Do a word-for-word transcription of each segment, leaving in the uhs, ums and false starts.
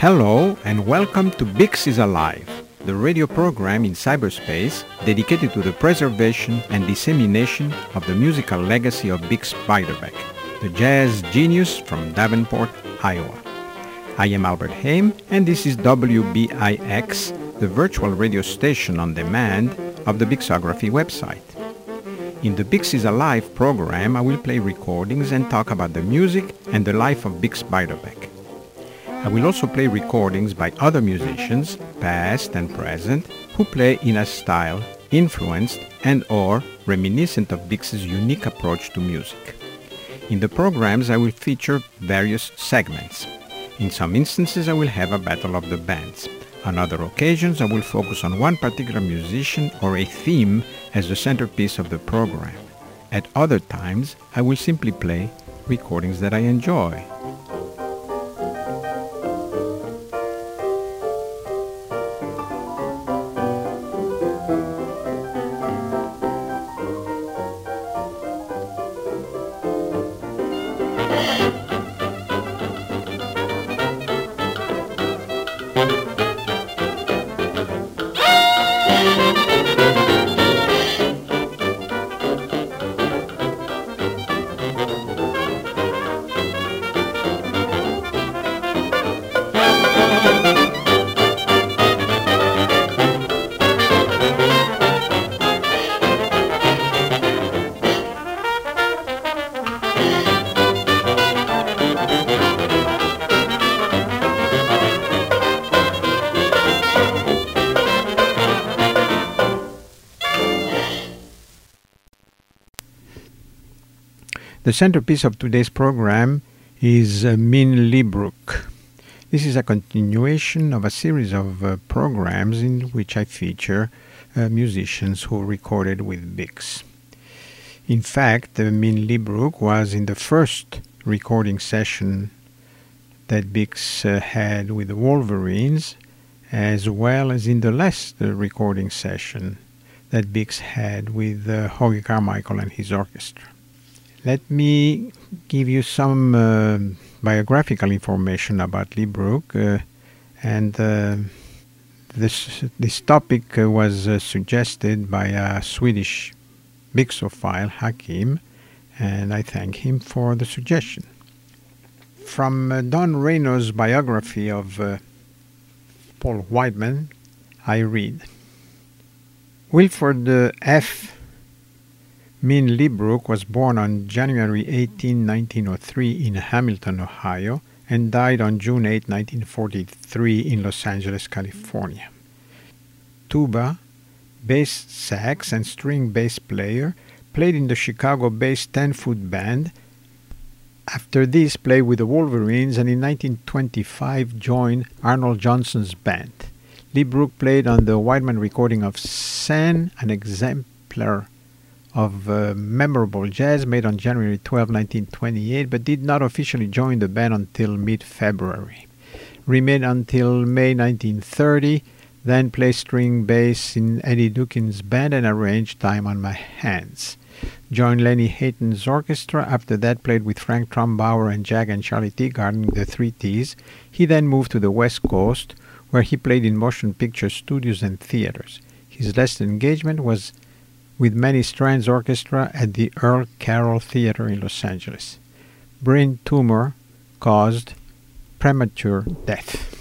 Hello and welcome to Bix is Alive, the radio program in cyberspace dedicated to the preservation and dissemination of the musical legacy of Bix Beiderbecke, the jazz genius from Davenport, Iowa. I am Albert Haim, and this is W B I X, the virtual radio station on demand of the Bixography website. In the Bix is Alive program, I will play recordings and talk about the music and the life of Bix Beiderbecke. I will also play recordings by other musicians, past and present, who play in a style influenced and or reminiscent of Bix's unique approach to music. In the programs, I will feature various segments. In some instances, I will have a battle of the bands. On other occasions, I will focus on one particular musician or a theme as the centerpiece of the program. At other times, I will simply play recordings that I enjoy. The centerpiece of today's program is uh, Min Liebruck. This is a continuation of a series of uh, programs in which I feature uh, musicians who recorded with Bix. In fact, uh, Min Liebruck was in the first recording session that Bix uh, had with the Wolverines, as well as in the last uh, recording session that Bix had with uh, Hoagy Carmichael and his orchestra. Let me give you some uh, biographical information about Liebruck, uh, and uh, this this topic uh, was uh, suggested by a Swedish Bixophile, Hakim, and I thank him for the suggestion. From uh, Don Reno's biography of uh, Paul Whiteman, I read, Wilford uh, F. Min Liebruck was born on January eighteenth, nineteen oh three in Hamilton, Ohio, and died on June eighth, nineteen forty-three in Los Angeles, California. Tuba, bass sax, and string bass player, played in the Chicago-based ten-foot band. After this, played with the Wolverines, and in nineteen twenty-five joined Arnold Johnson's band. Liebruck played on the Whiteman recording of Sen, an exemplar of uh, memorable jazz made on January twelfth, nineteen twenty-eight, but did not officially join the band until mid-February. Remained until May nineteen thirty, then played string bass in Eddie Dukin's band and arranged Time on My Hands. Joined Lenny Hayton's orchestra, after that played with Frank Trumbauer and Jag and Charlie Teagarden, the Three T's. He then moved to the West Coast, where he played in motion picture studios and theaters. His last engagement was with Many Strands Orchestra at the Earl Carroll Theater in Los Angeles. Brain tumor caused premature death.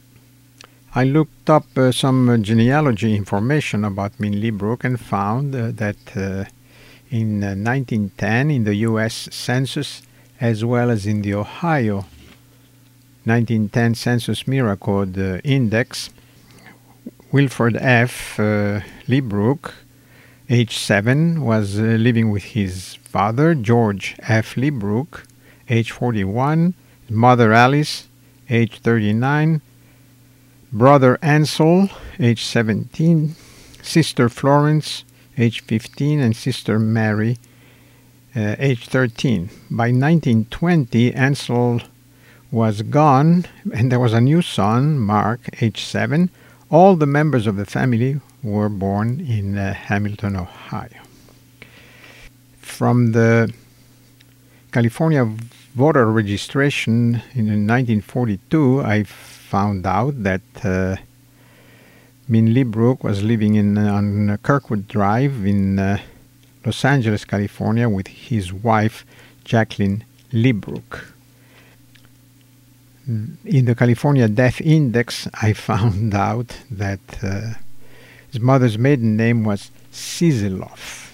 I looked up uh, some uh, genealogy information about Min Liebruck and found uh, that uh, in uh, nineteen ten in the U S Census, as well as in the Ohio nineteen ten Census Mira Code uh, Index, Wilford F. Uh, Liebruck, age seven, was uh, living with his father, George F. Liebruck, age forty-one, mother Alice, age thirty-nine, brother Ansel, age seventeen, sister Florence, age fifteen, and sister Mary, uh, age thirteen. By nineteen twenty, Ansel was gone, and there was a new son, Mark, age seven. All the members of the family were born in uh, Hamilton, Ohio. From the California voter registration in nineteen forty-two, I found out that uh, Min Librook was living in on Kirkwood Drive in uh, Los Angeles, California, with his wife, Jacqueline Librook. In the California Death Index, I found out that uh, his mother's maiden name was Sizeloff.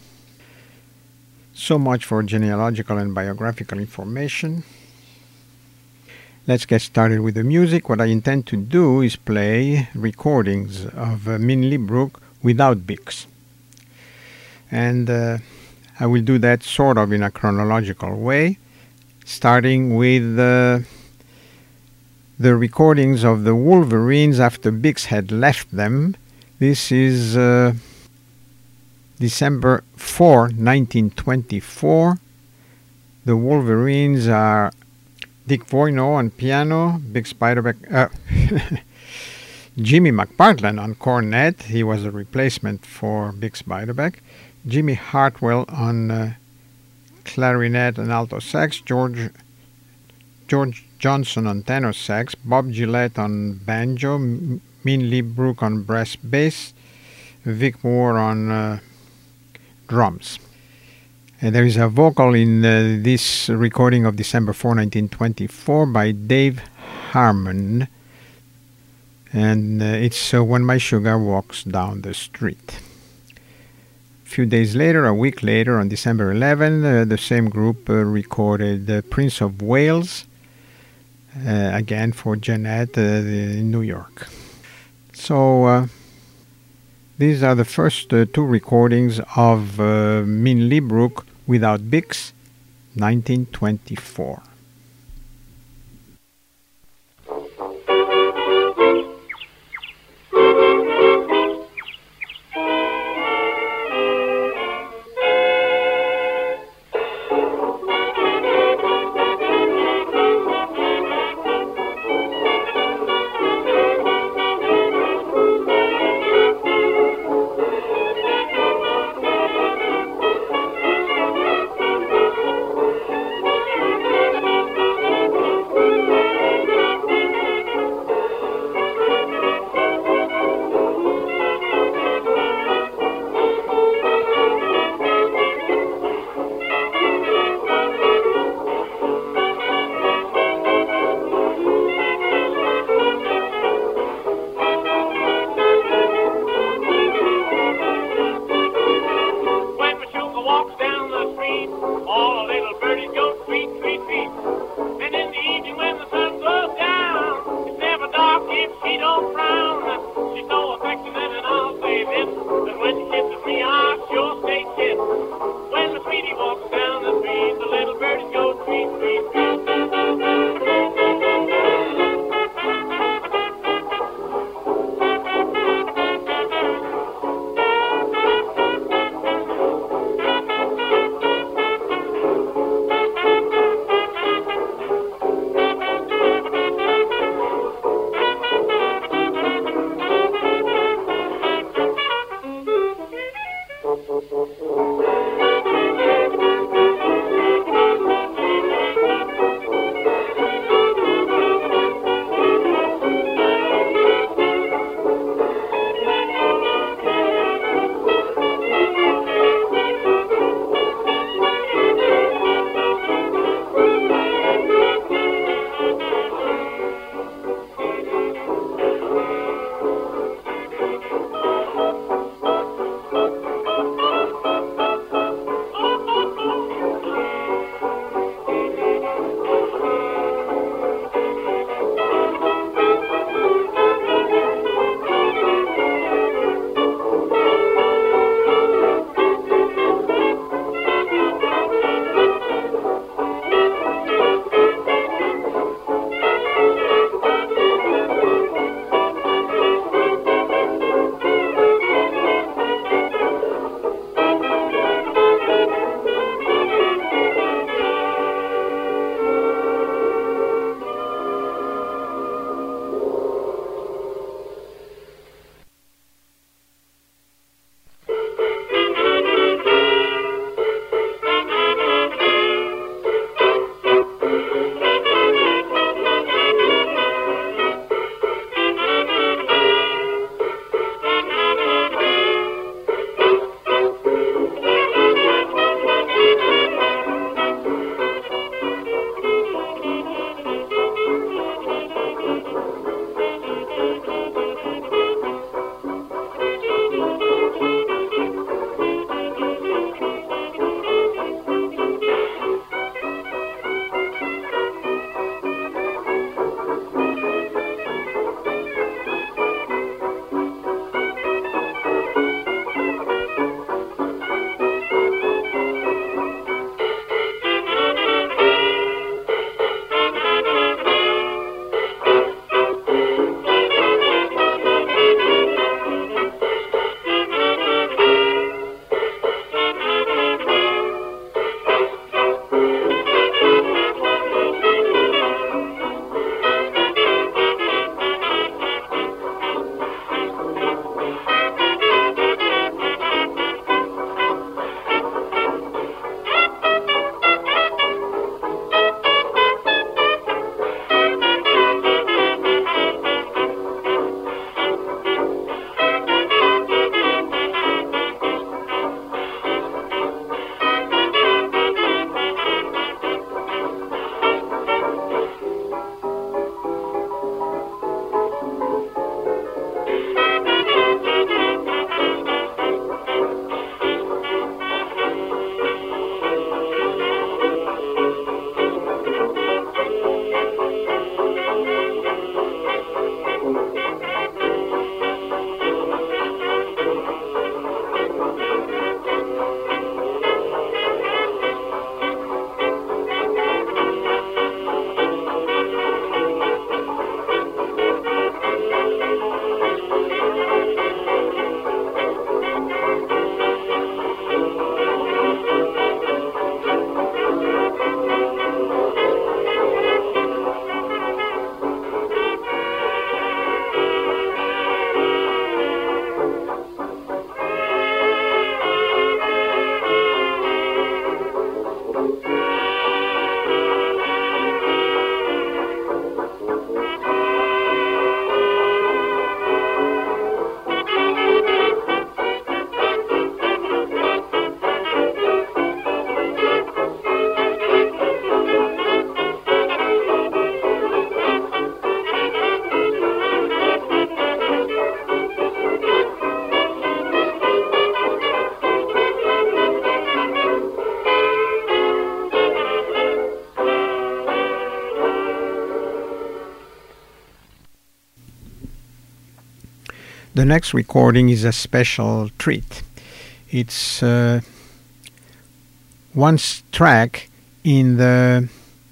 So much for genealogical and biographical information. Let's get started with the music. What I intend to do is play recordings of uh, Min Librook without Bix. And uh, I will do that sort of in a chronological way, starting with uh, the recordings of the Wolverines after Bix had left them. This is uh, December fourth, nineteen twenty-four. The Wolverines are Dick Voyneau on piano, Bix Beiderbecke, uh, Jimmy McPartland on cornet. He was a replacement for Bix Beiderbecke. Jimmy Hartwell on uh, clarinet and alto sax. George George Johnson on tenor sax. Bob Gillette on banjo. M- Min Librook on brass bass. Vic Moore on uh, drums. And there is a vocal in uh, this recording of December fourth, nineteen twenty-four by Dave Harmon. And uh, it's uh, When My Sugar Walks Down the Street. A few days later, a week later, on December eleventh, uh, the same group uh, recorded uh, Prince of Wales, uh, again for Jeanette uh, in New York. So uh, these are the first uh, two recordings of uh, Min Librook without Bix, nineteen twenty-four. The next recording is a special treat. It's uh, one track in the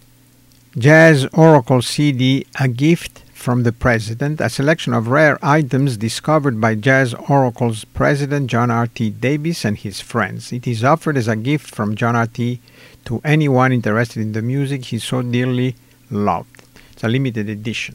Jazz Oracle C D, A Gift from the President, a selection of rare items discovered by Jazz Oracle's president John R T. Davis and his friends. It is offered as a gift from John R T to anyone interested in the music he so dearly loved. It's a limited edition.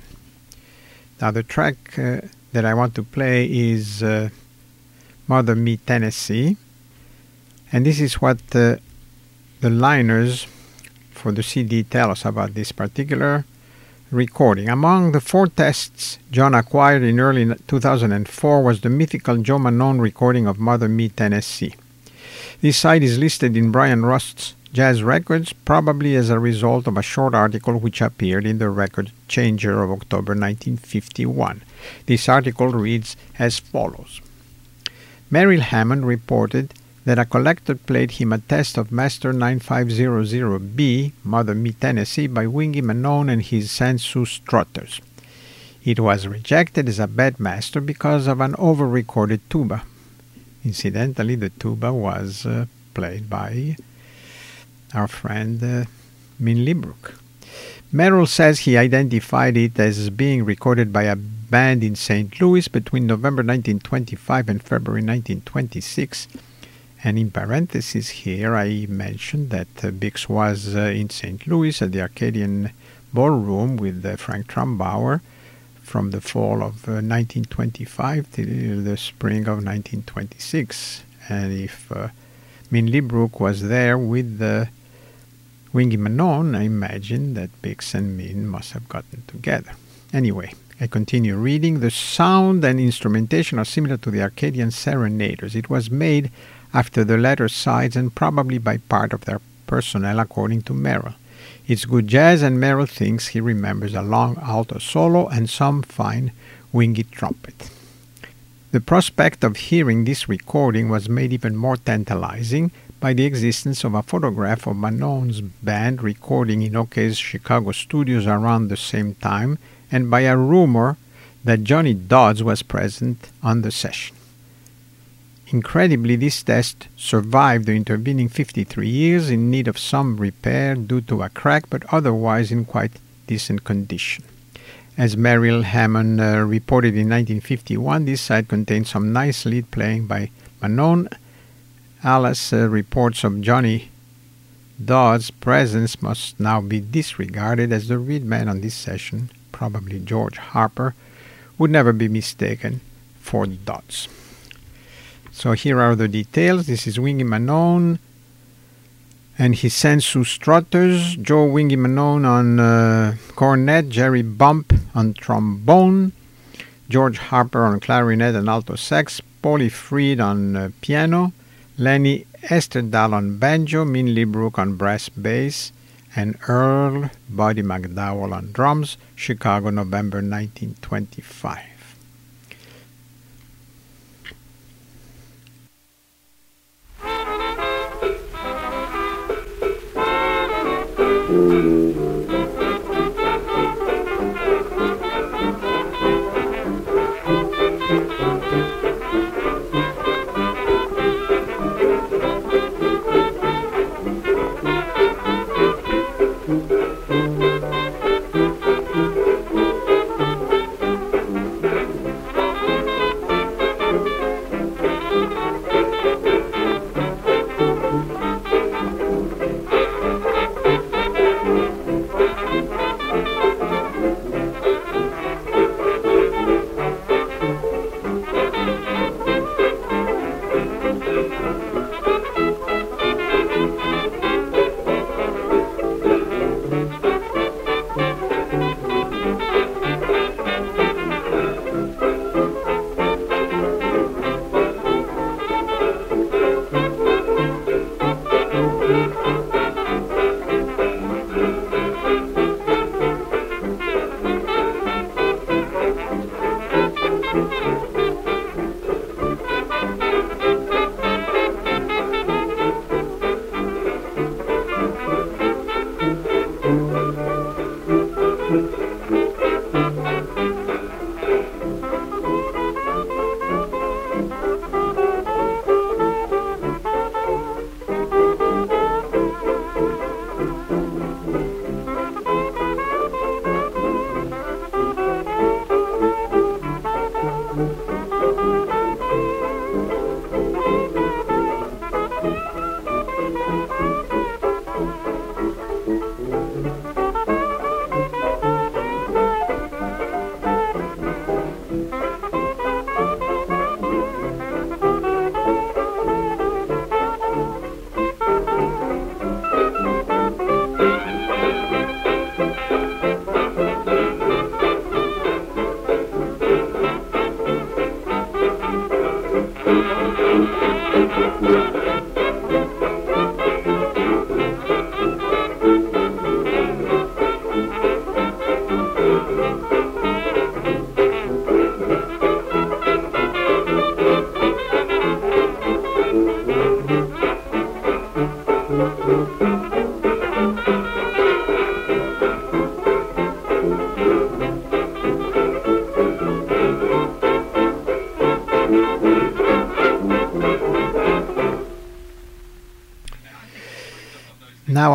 Now the track uh, that I want to play is uh, Mother Me Tennessee, and this is what uh, the liners for the C D tell us about this particular recording. Among the four tests John acquired in early two thousand four was the mythical Joe Manone recording of Mother Me Tennessee. This site is listed in Brian Rust's Jazz Records, probably as a result of a short article which appeared in the Record Changer of October nineteen fifty-one. This article reads as follows. Merrill Hammond reported that a collector played him a test of Master ninety-five hundred B, Mother Me Tennessee, by Wingy Manone and his Sensu Strutters. It was rejected as a bad master because of an over-recorded tuba. Incidentally, the tuba was uh, played by our friend uh, Min Librook. Merrill says he identified it as being recorded by a band in Saint Louis between November nineteen twenty-five and February nineteen twenty-six. And in parentheses here, I mentioned that uh, Bix was uh, in Saint Louis at the Arcadian Ballroom with uh, Frank Trumbauer from the fall of uh, nineteen twenty-five till the spring of nineteen twenty-six. And if uh, Min Librook was there with uh, Wingy Manone, I imagine that Bix and Min must have gotten together. Anyway, I continue reading. The sound and instrumentation are similar to the Arcadian Serenaders. It was made after the latter sides and probably by part of their personnel, according to Merrill. It's good jazz, and Merrill thinks he remembers a long alto solo and some fine wingy trumpet. The prospect of hearing this recording was made even more tantalizing by the existence of a photograph of Manone's band recording in Okay's Chicago studios around the same time, and by a rumor that Johnny Dodds was present on the session. Incredibly, this test survived the intervening fifty-three years, in need of some repair due to a crack, but otherwise in quite decent condition. As Merrill Hammond uh, reported in nineteen fifty-one, this site contains some nice lead playing by Manone. Alice uh, reports of Johnny Dodds' presence must now be disregarded, as the reed man on this session, probably George Harper, would never be mistaken for Dodds. So here are the details. This is Wingy Manone and his Sensu Strutters, Joe Wingy Manone on uh, cornet, Jerry Bump on trombone, George Harper on clarinet and alto sax, Paulie Freed on uh, piano, Lenny Esterdal on banjo, Min Librook on brass bass, and Earl Buddy McDowell on drums, Chicago, November nineteen twenty-five.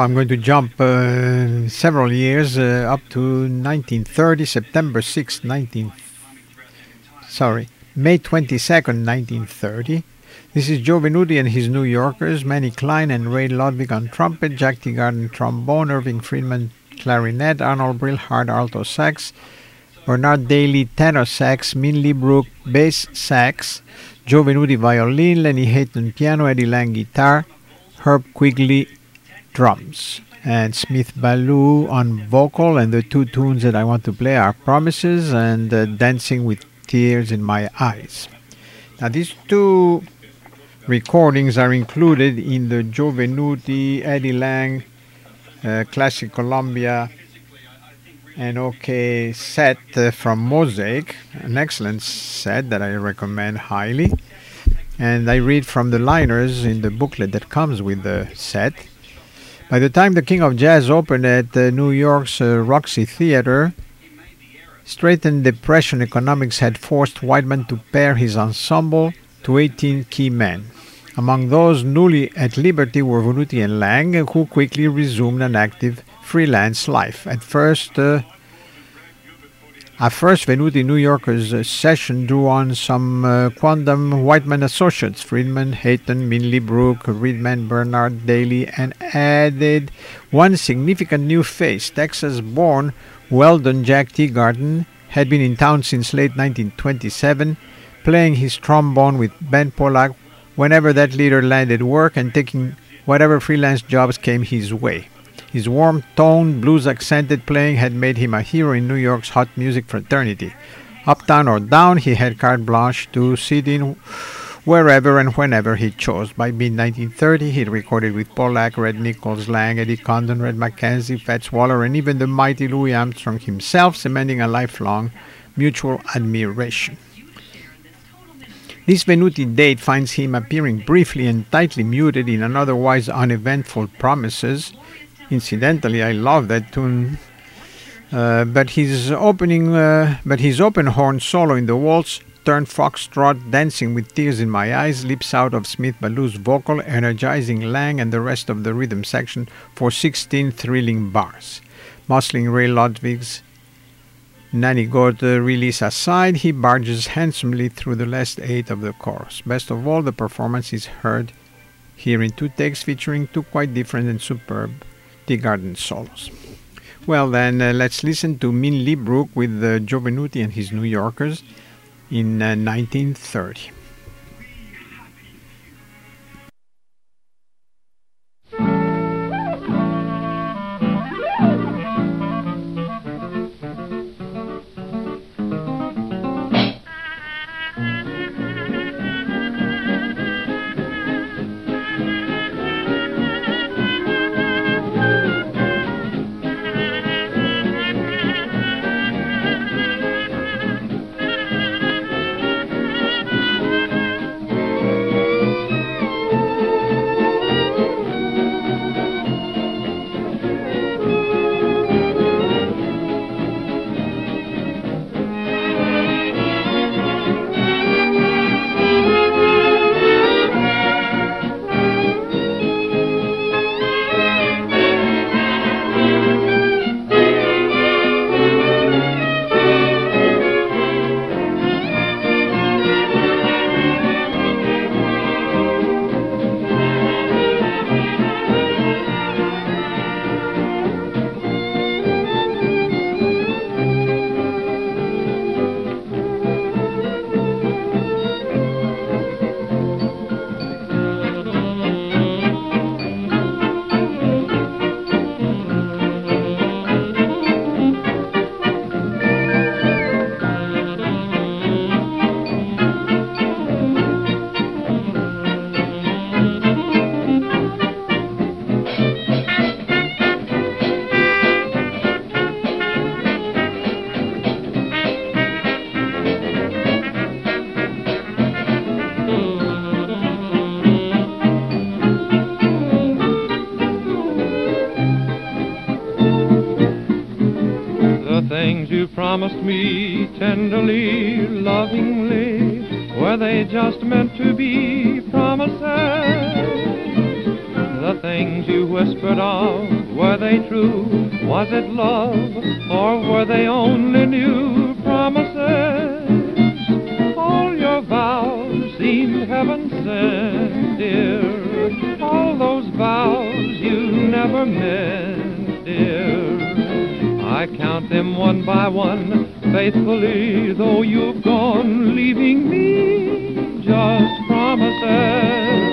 I'm going to jump uh, several years uh, up to nineteen thirty, September sixth, nineteen. Sorry, May twenty-second, nineteen thirty. This is Joe Venuti and his New Yorkers, Manny Klein and Ray Ludwig on trumpet, Jack Teagarden trombone, Irving Friedman clarinet, Arnold Brilhart alto sax, Bernard Daly tenor sax, Min Lee Brook bass sax, Joe Venuti violin, Lenny Hayton piano, Eddie Lang guitar, Herb Quigley drums, and Smith Ballou on vocal. And the two tunes that I want to play are Promises and uh, Dancing with Tears in My Eyes. Now these two recordings are included in the Joe Venuti, Eddie Lang, uh, Classic Columbia, and OK set uh, from Mosaic, an excellent set that I recommend highly. And I read from the liners in the booklet that comes with the set. By the time the King of Jazz opened at uh, New York's uh, Roxy Theater, straitened depression economics had forced Whiteman to pare his ensemble to eighteen key men. Among those newly at liberty were Venuti and Lang, who quickly resumed an active freelance life. At first, uh, at first Venuti New Yorker's uh, session drew on some uh, quondam Whiteman associates, Friedman, Hayton, Min Lee Brook, Reedman, Bernard Daly, and added one significant new face. Texas-born Weldon Jack Teagarden had been in town since late nineteen twenty-seven, playing his trombone with Ben Pollack whenever that leader landed work and taking whatever freelance jobs came his way. His warm-toned, blues-accented playing had made him a hero in New York's hot music fraternity. Uptown or down, he had carte blanche to sit in wherever and whenever he chose. By mid nineteen thirty, he'd recorded with Pollack, Red Nichols, Lang, Eddie Condon, Red McKenzie, Fats Waller, and even the mighty Louis Armstrong himself, cementing a lifelong mutual admiration. This Venuti date finds him appearing briefly and tightly muted in an otherwise uneventful Promises. Incidentally, I love that tune. Uh, but his opening, uh, but his open horn solo in the waltz turned foxtrot, Dancing with Tears in My Eyes, leaps out of Smith Ballou's vocal, energizing Lang and the rest of the rhythm section for sixteen thrilling bars. Muscling Ray Ludwig's Nanny Gord uh, release aside, he barges handsomely through the last eight of the chorus. Best of all, the performance is heard here in two takes featuring two quite different and superb Teagarden solos. Well then, uh, let's listen to Min Lee Brook with uh, Joe Venuti and his New Yorkers in uh, nineteen thirty. Promised me tenderly, lovingly, were they just meant to be promises? The things you whispered of, were they true? Was it love, or were they only new promises? All your vows seemed heaven sent, dear. All those vows you never meant, dear. I count them one by one, faithfully, though you've gone, leaving me just promises.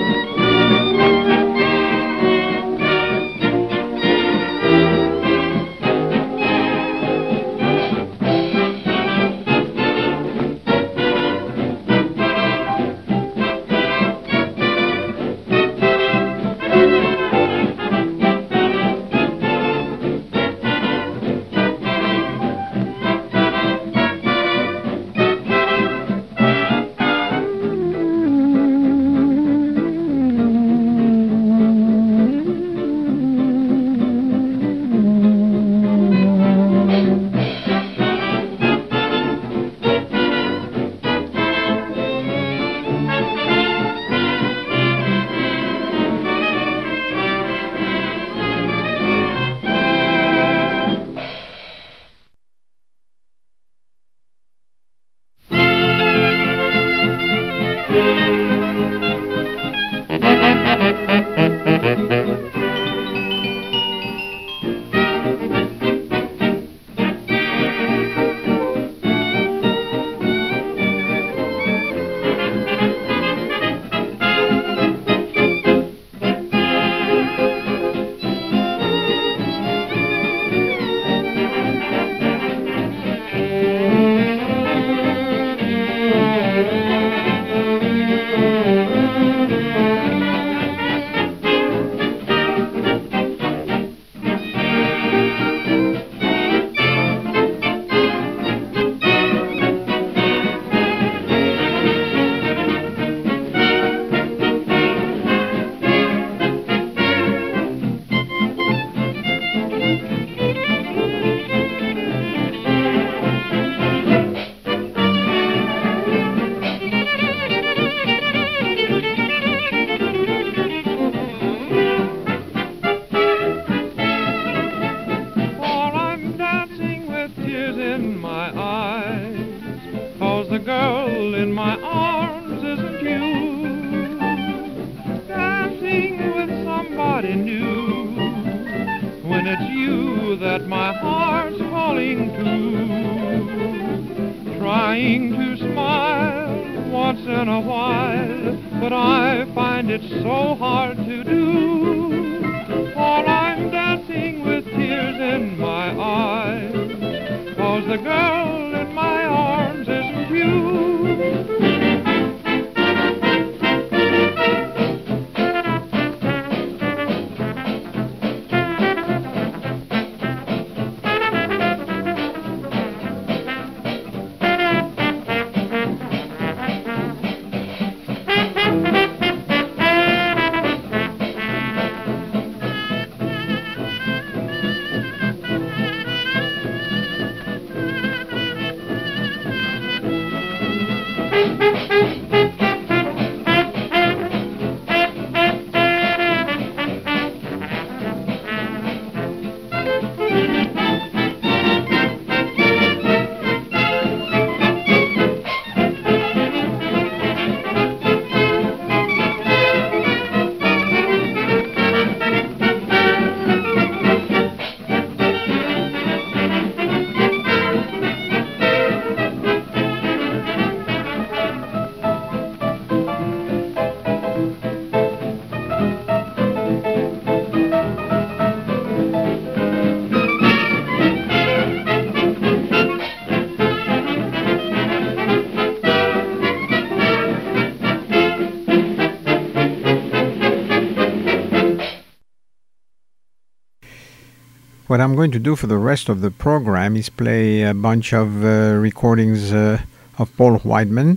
What I'm going to do for the rest of the program is play a bunch of uh, recordings uh, of Paul Whiteman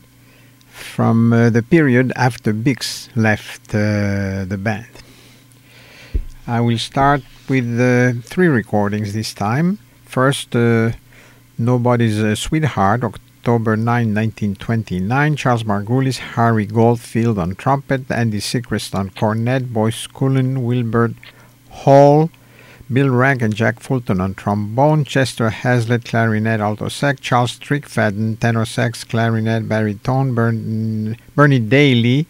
from uh, the period after Bix left uh, the band. I will start with uh, three recordings this time. First, uh, Nobody's uh, Sweetheart, October ninth, nineteen twenty-nine, Charles Margulis, Harry Goldfield on trumpet, Andy Siegrist on cornet, Boyce Cullen, Wilbur Hall, Bill Rank and Jack Fulton on trombone, Chester Hazlitt, clarinet, alto sax, Charles Strickfaden, tenor sax, clarinet, baritone, Bern, Bernie Daly,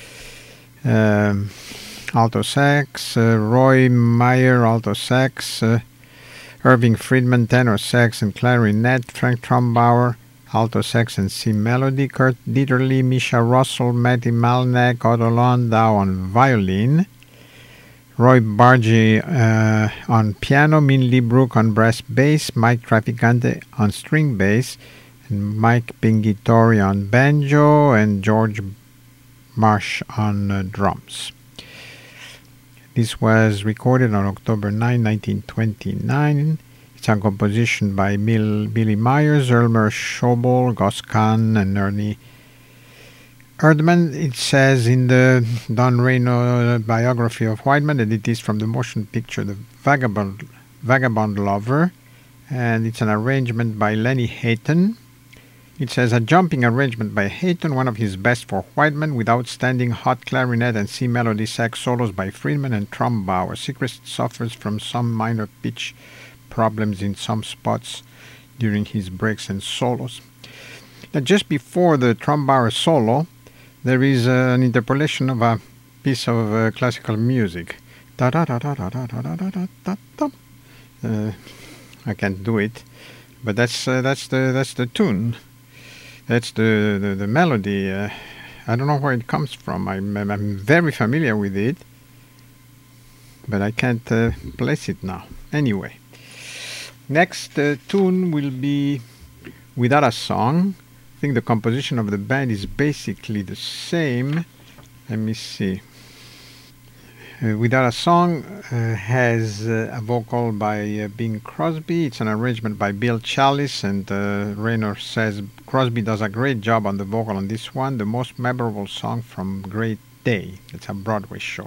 um, alto sax, uh, Roy Meyer, alto sax, uh, Irving Friedman, tenor sax and clarinet, Frank Trumbauer, alto sax and C melody, Kurt Dieterle, Misha Russell, Matty Malnack, Otto Landau on violin, Roy Bargy uh, on piano, Min Lee Brook on brass bass, Mike Traficante on string bass, and Mike Pingitori on banjo, and George Marsh on uh, drums. This was recorded on October ninth, nineteen twenty-nine. It's a composition by Bill, Billy Myers, Elmer Schobel, Gus Kahn, and Ernie Erdman. It says in the Don Reno biography of Whiteman that it is from the motion picture The Vagabond, Vagabond Lover, and it's an arrangement by Lenny Hayton. It says a jumping arrangement by Hayton, one of his best for Whiteman, with outstanding hot clarinet and C melody sax solos by Friedman and Trumbauer. Siegrist suffers from some minor pitch problems in some spots during his breaks and solos. Now, just before the Trumbauer solo, there is uh, an interpolation of a piece of uh, classical music. Da da da da da da da da da da da. Uh, I can't do it, but that's uh, that's the that's the tune. That's the the, the melody. Uh, I don't know where it comes from. I'm, I'm very familiar with it, but I can't uh, place it now. Anyway, next uh, tune will be Without a Song. I think the composition of the band is basically the same. Let me see. Uh, Without a Song uh, has uh, a vocal by uh, Bing Crosby. It's an arrangement by Bill Challis, and uh, Raynor says Crosby does a great job on the vocal on this one. The most memorable song from Great Day. It's a Broadway show.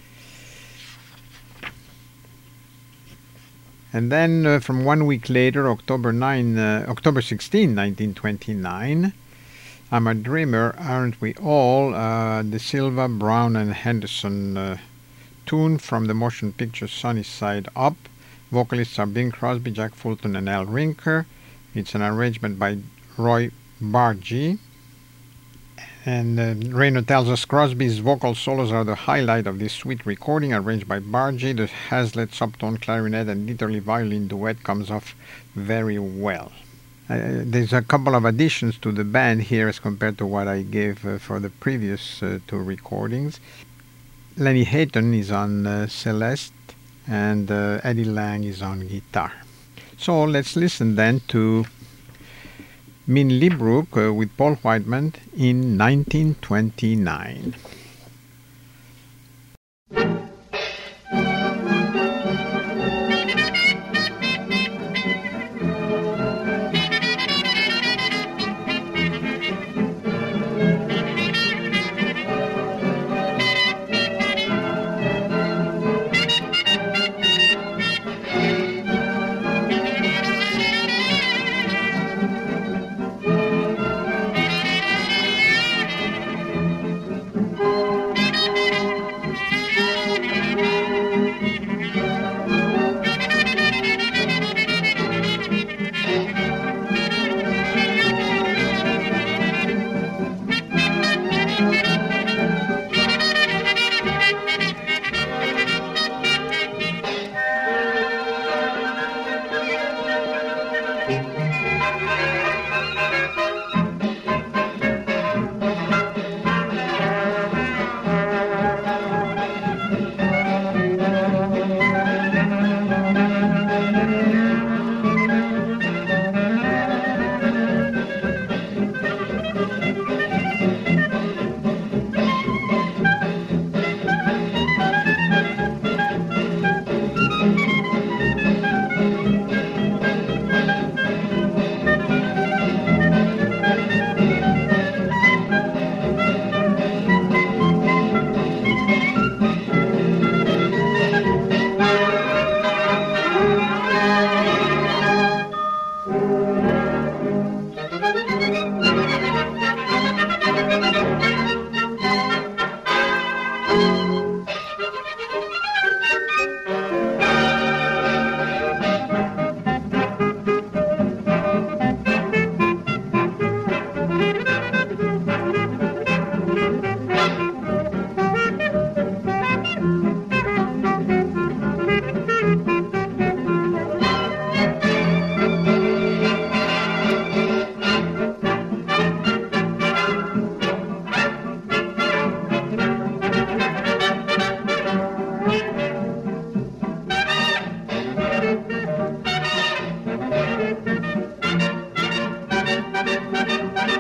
And then uh, from one week later, October ninth, uh, October sixteenth, nineteen twenty-nine, I'm a Dreamer, Aren't We All? Uh, De Silva, Brown, and Henderson uh, tune from the motion picture Sunny Side Up. Vocalists are Bing Crosby, Jack Fulton, and Al Rinker. It's an arrangement by Roy Bargy. And uh, Raynor tells us Crosby's vocal solos are the highlight of this sweet recording, arranged by Bargy. The Hazlitt subtone clarinet and Dieterle violin duet comes off very well. Uh, there's a couple of additions to the band here as compared to what I gave uh, for the previous uh, two recordings. Lenny Hayton is on uh, Celeste, and uh, Eddie Lang is on guitar. So let's listen then to Min Lee Brook uh, with Paul Whiteman in nineteen twenty-nine.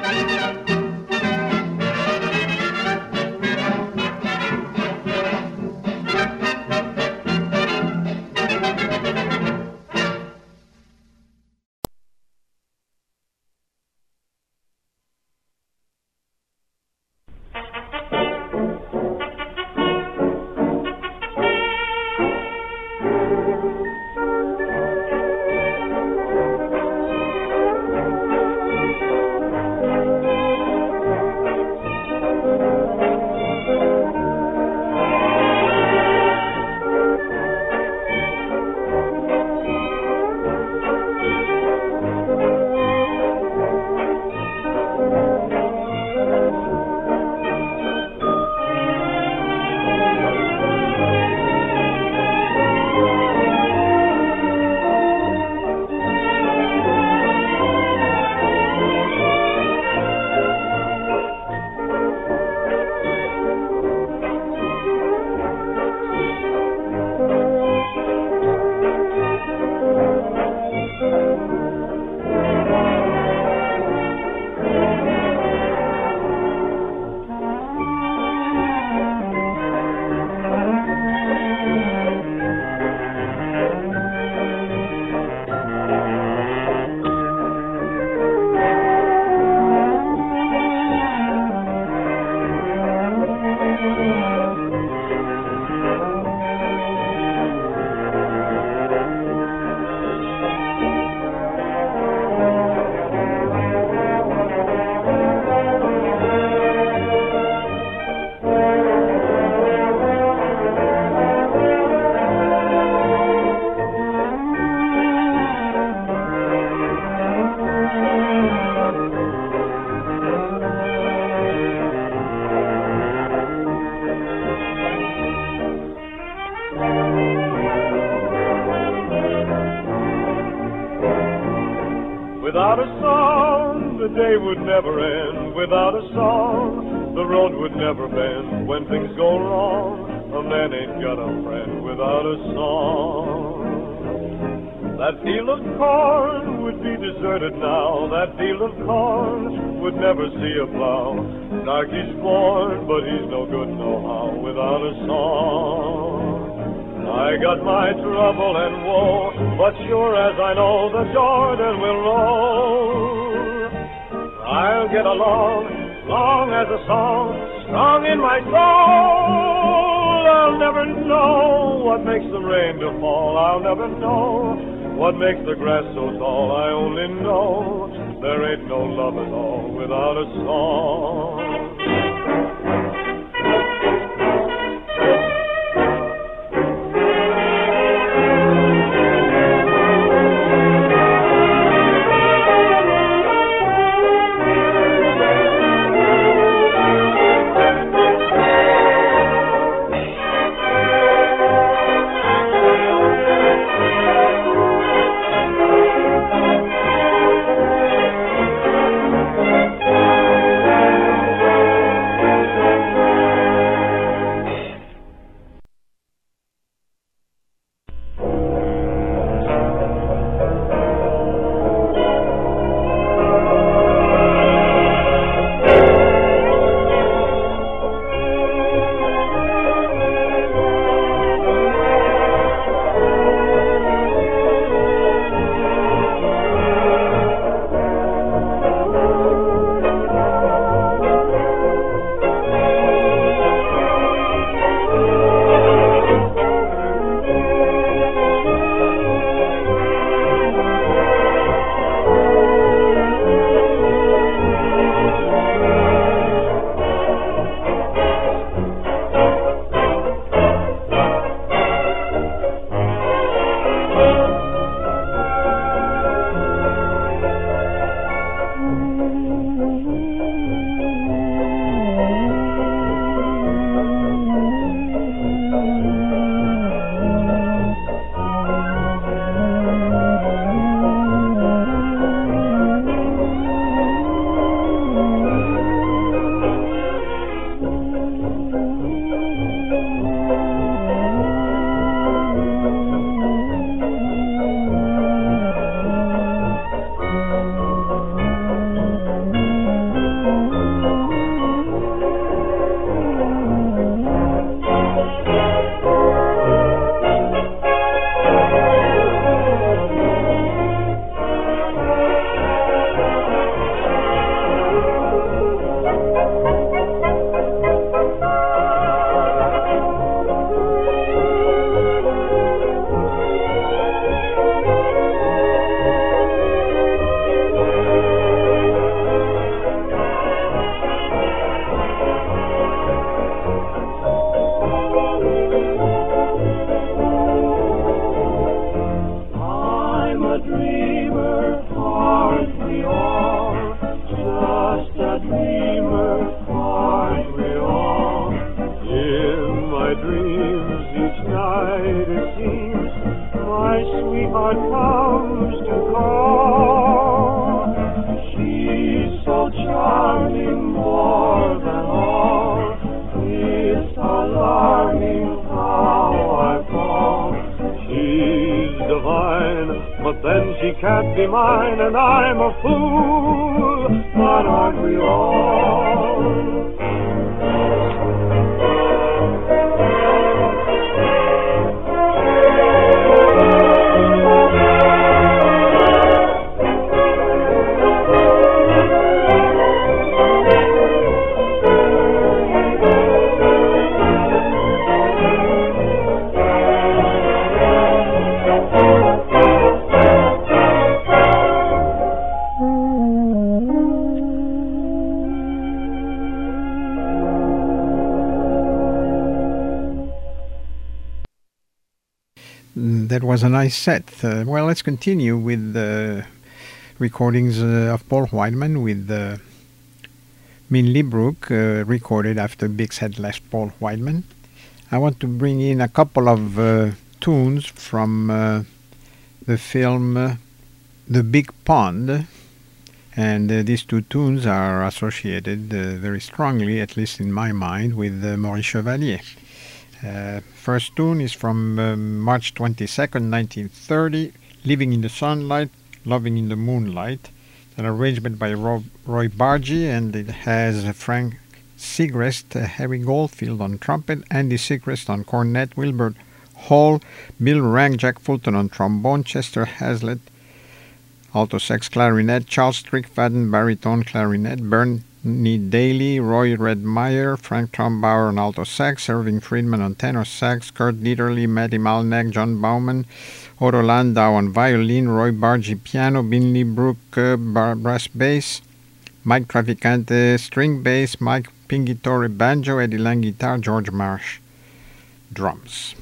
Without a song, the day would never end. Without a song, the road would never bend. When things go wrong, a man ain't got a friend without a song. That field of corn would be deserted now. That field of corn would never see a plow. Darky's born, but he's no good no how without a song. I got my trouble and woe, but sure as I know the Jordan will roll, I'll get along, long as a song, strong in my soul. I'll never know what makes the rain to fall. I'll never know what makes the grass so tall. I only know there ain't no love at all without a song. be mine, and I'm a fool, but aren't we all? That was a nice set. Uh, well, let's continue with the recordings uh, of Paul Whiteman with uh, Minley Brook, uh, recorded after Bix had left Paul Whiteman. I want to bring in a couple of uh, tunes from uh, the film uh, The Big Pond, and uh, these two tunes are associated uh, very strongly, at least in my mind, with uh, Maurice Chevalier. Uh, first tune is from uh, March twenty-second, nineteen thirty, Living in the Sunlight, Loving in the Moonlight. It's an arrangement by Ro- Roy Bargy, and it has uh, Frank Segrest, uh, Harry Goldfield on trumpet, Andy Segrest on cornet, Wilbur Hall, Bill Rank, Jack Fulton on trombone, Chester Hazlett, alto sax clarinet, Charles Strickfaden, baritone clarinet, Bernie Daly, Roy Redmeyer, Frank Trombauer on alto sax, Irving Friedman on tenor sax, Kurt Dieterle, Matty Malneck, John Bauman, Otto Landau on violin, Roy Bargy piano, Binley Brook uh, bar- brass bass, Mike Traficante string bass, Mike Pingitore banjo, Eddie Lang guitar, George Marsh drums.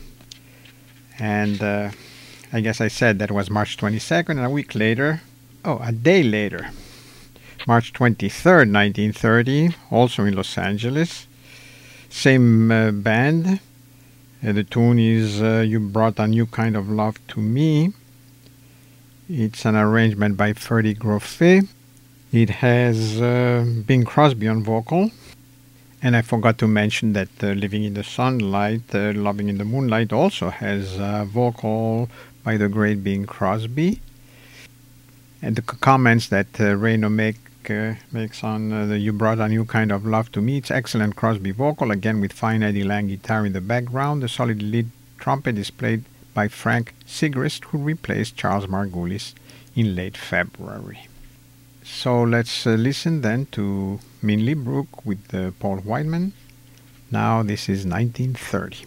And uh, I guess I said that was March twenty-second, and a week later, oh, a day later, March twenty-third, nineteen thirty, also in Los Angeles. Same uh, band. Uh, the tune is uh, You Brought a New Kind of Love to Me. It's an arrangement by Freddie Groffet. It has uh, Bing Crosby on vocal. And I forgot to mention that uh, Living in the Sunlight, uh, Loving in the Moonlight also has a vocal by the great Bing Crosby. And the c- comments that uh, Reno make, uh, makes on uh, the You Brought a New Kind of Love to Me. It's excellent Crosby vocal, again with fine Eddie Lang guitar in the background. The solid lead trumpet is played by Frank Segrest, who replaced Charles Margulis in late February. So let's uh, listen then to Minley Brook with uh, Paul Whiteman. Now this is nineteen thirty.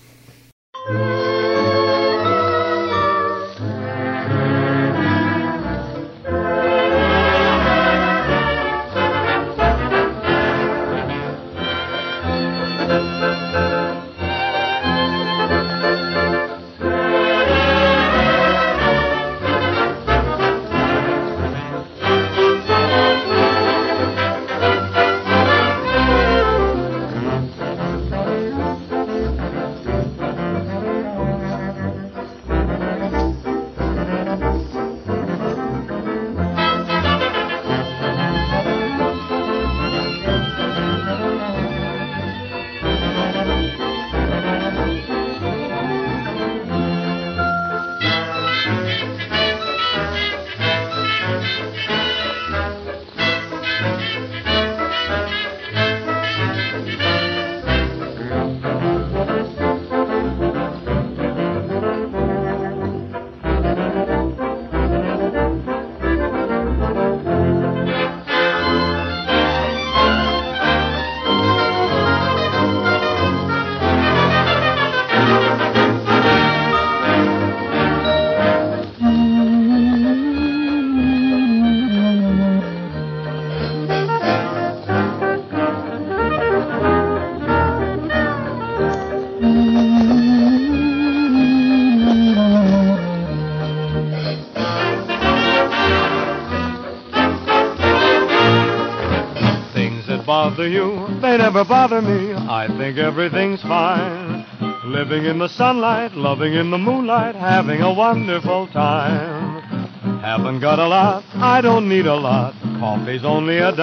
Bother you, they never bother me. I think everything's fine. Living in the sunlight, loving in the moonlight, having a wonderful time. Haven't got a lot, I don't need a lot. Coffee's only a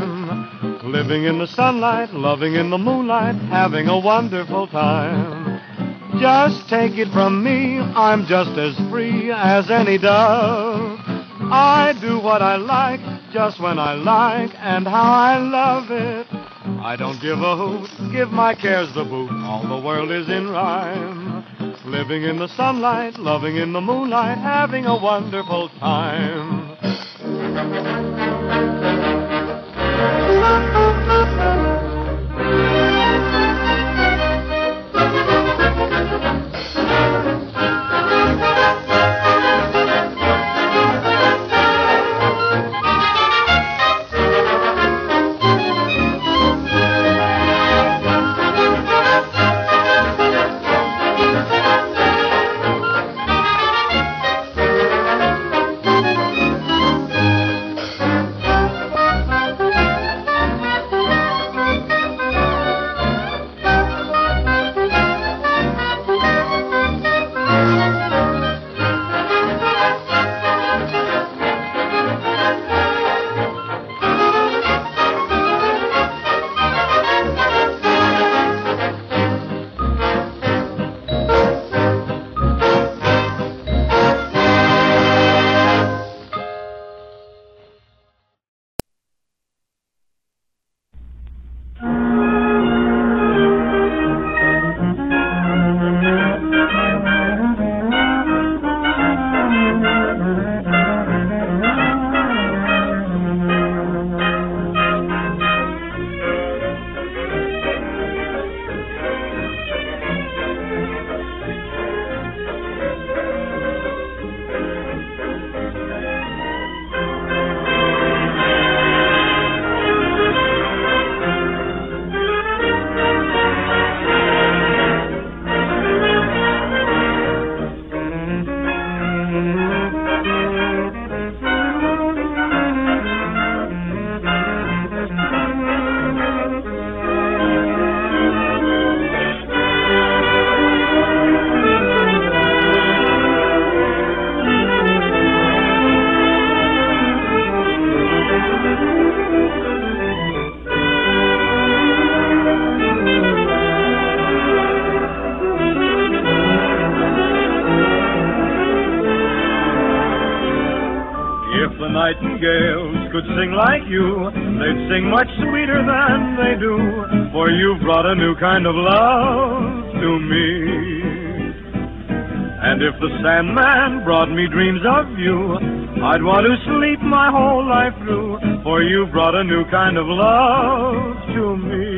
dime. Living in the sunlight, loving in the moonlight, having a wonderful time. Just take it from me, I'm just as free as any dove. what I like, just when I like, and how I love it. I don't give a hoot, give my cares the boot, all the world is in rhyme. Living in the sunlight, loving in the moonlight, having a wonderful time. Nightingales could sing like you, they'd sing much sweeter than they do, for you've brought a new kind of love to me. And if the Sandman brought me dreams of you, I'd want to sleep my whole life through, for you've brought a new kind of love to me.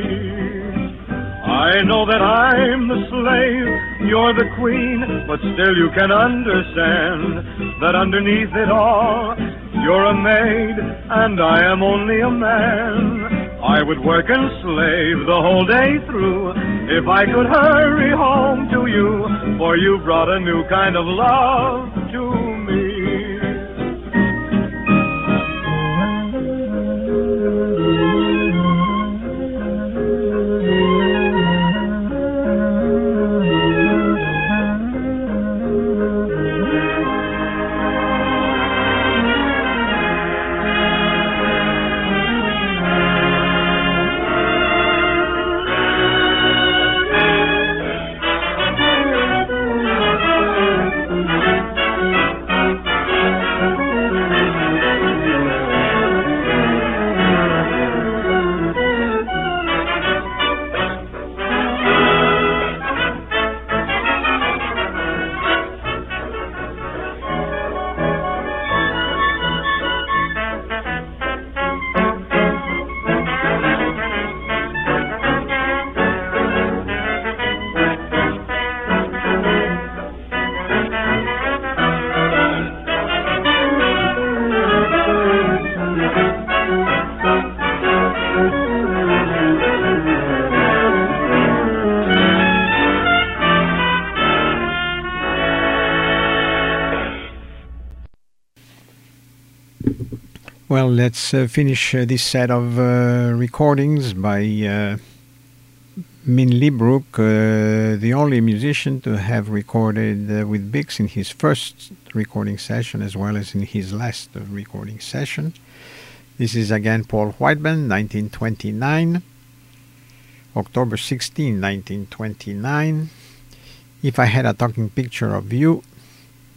I know that I'm the slave, you're the queen, but still you can understand that underneath it all, you're a maid, and I am only a man. I would work and slave the whole day through if I could hurry home to you, for you brought a new kind of love to me. Well, let's uh, finish uh, this set of uh, recordings by uh, Min Librook, uh, the only musician to have recorded uh, with Bix in his first recording session as well as in his last uh, recording session. This is again Paul Whiteband, nineteen twenty-nine, October sixteenth, nineteen twenty-nine. If I Had a Talking Picture of You,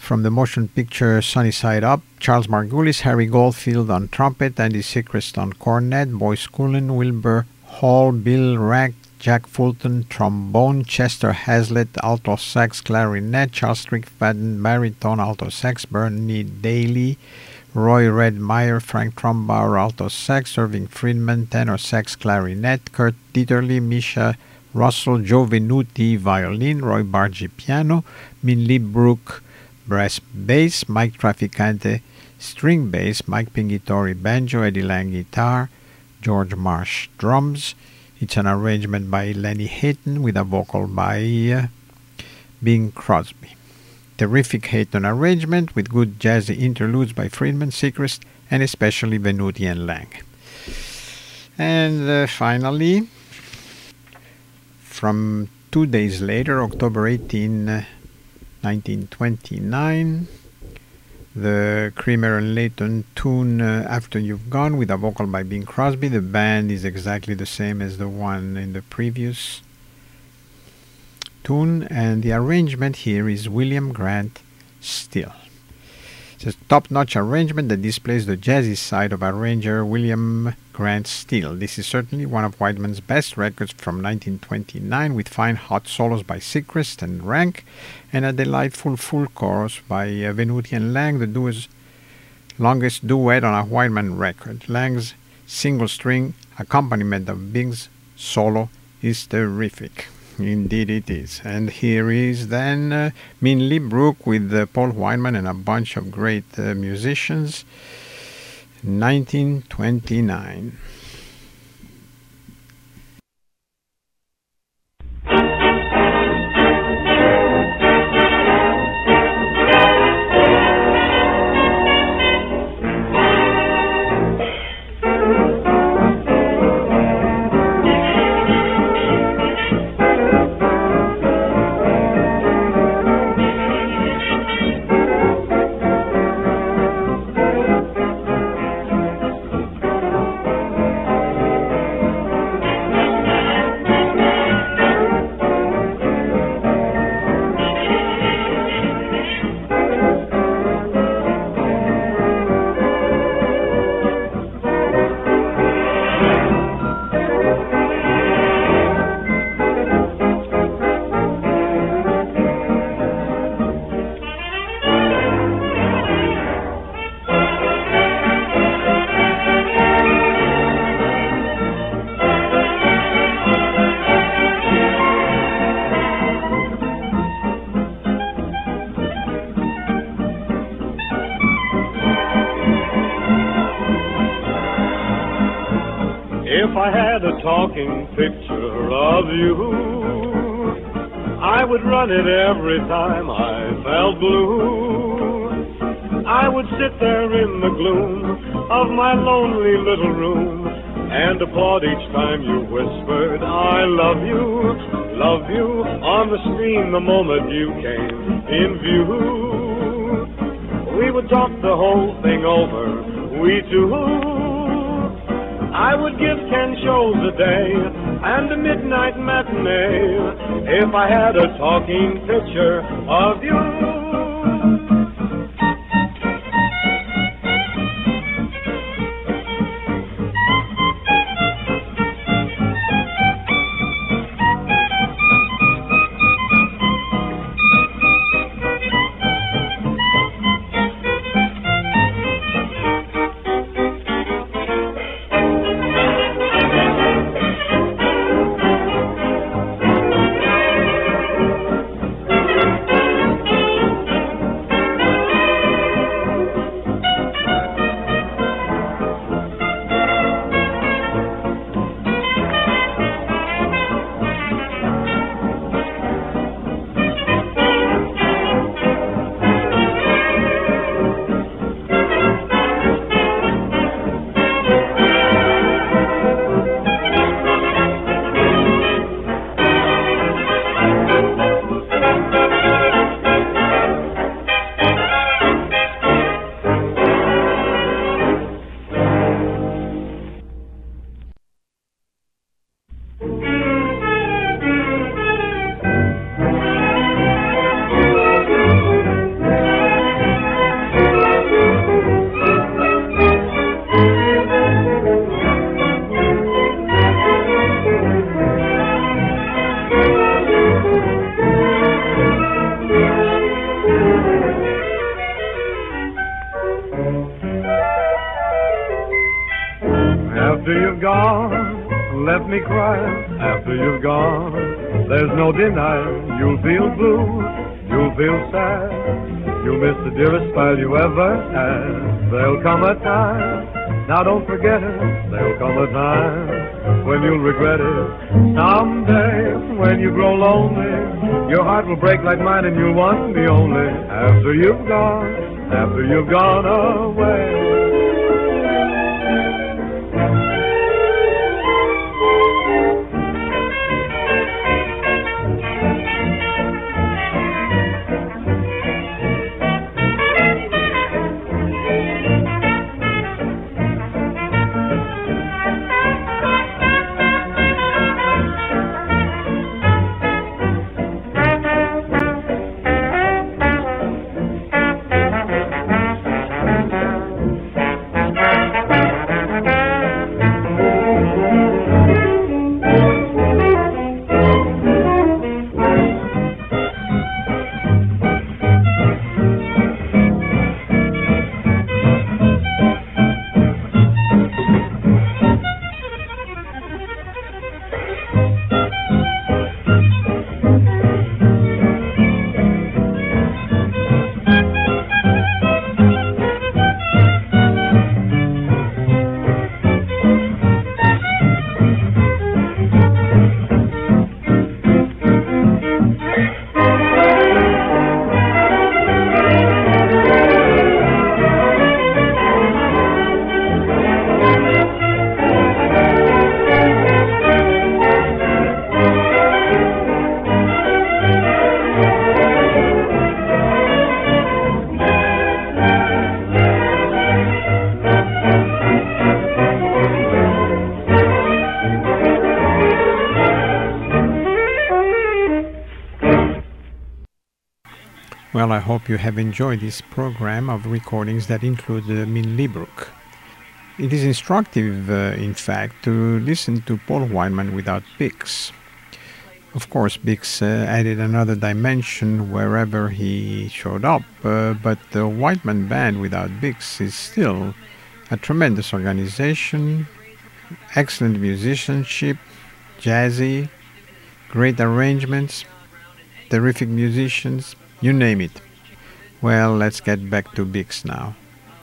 From the motion picture Sunny Side Up, Charles Margulis, Harry Goldfield on trumpet, Andy Sickrest on cornet, Boyce Cullen, Wilbur Hall, Bill Rank, Jack Fulton, trombone, Chester Hazlett, alto sax, clarinet, Charles Strickfaden, baritone, alto sax, Bernie Daly, Roy Redmeyer, Frank Trumbauer, alto sax, Irving Friedman, tenor sax, clarinet, Kurt Dieterle, Misha Russell, Joe Venuti, violin, Roy Bargi, piano, Minley Brook, brass bass, Mike Traficante, string bass, Mike Pingitori, banjo, Eddie Lang, guitar, George Marsh, drums. It's an arrangement by Lenny Hayton with a vocal by uh, Bing Crosby. Terrific Hayton arrangement with good jazzy interludes by Friedman, Sickrest, and especially Venuti and Lang. And uh, finally, from two days later, October eighteenth, nineteen twenty-nine, the Creamer and Layton tune uh, After You've Gone with a vocal by Bing Crosby. The band is exactly the same as the one in the previous tune, and the arrangement here is William Grant Still. It's a top-notch arrangement that displays the jazzy side of arranger William Grant Still. This is certainly one of Whiteman's best records from nineteen twenty-nine, with fine hot solos by Sickrest and Rank, and a delightful full chorus by uh, Venuti and Lang, the duo's longest duet on a Whiteman record. Lang's single-string accompaniment of Bing's solo is terrific. Indeed it is. And here is then uh, Minley Brook with uh, Paul Whiteman and a bunch of great uh, musicians, nineteen twenty-nine. If I had a talking picture of you, I would run it every time I felt blue. I would sit there in the gloom of my lonely little room and applaud each time you whispered, I love you, love you, on the screen the moment you came in view. We would talk the whole thing over, we two. I would give ten shows a day and a midnight matinee if I had a talking picture of you. After you've gone, left me crying. After you've gone, there's no denying. You'll feel blue, you'll feel sad. You'll miss the dearest pal you ever had. There'll come a time, now don't forget it. There'll come a time when you'll regret it. Someday, when you grow lonely, your heart will break like mine and you'll want me only. After you've gone, after you've gone away. Well, I hope you have enjoyed this program of recordings that include uh, Min Librook. It is instructive, uh, in fact, to listen to Paul Whiteman without Bix. Of course, Bix uh, added another dimension wherever he showed up, uh, but the Whiteman Band without Bix is still a tremendous organization, excellent musicianship, jazzy, great arrangements, terrific musicians, you name it. Well, let's get back to Bix now.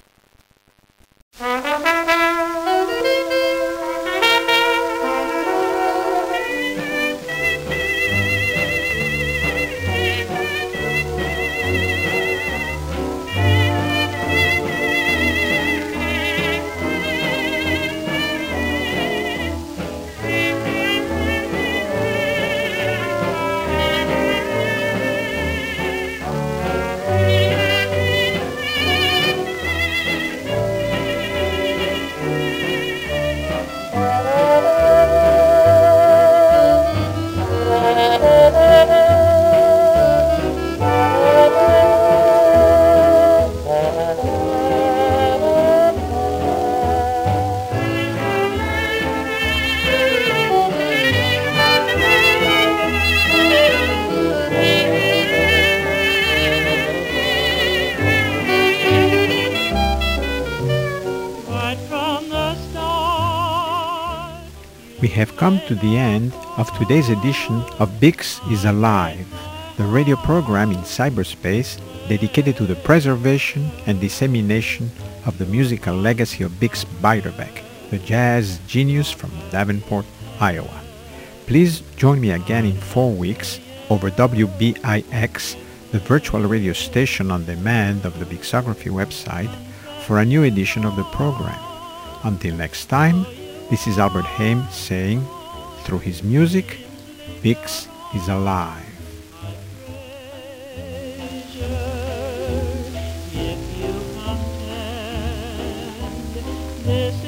We have come to the end of today's edition of Bix is Alive, the radio program in cyberspace dedicated to the preservation and dissemination of the musical legacy of Bix Beiderbecke, the jazz genius from Davenport, Iowa. Please join me again in four weeks over W B I X, the virtual radio station on demand of the Bixography website, for a new edition of the program. Until next time, this is Albert Haim saying, through his music, Bix is alive. This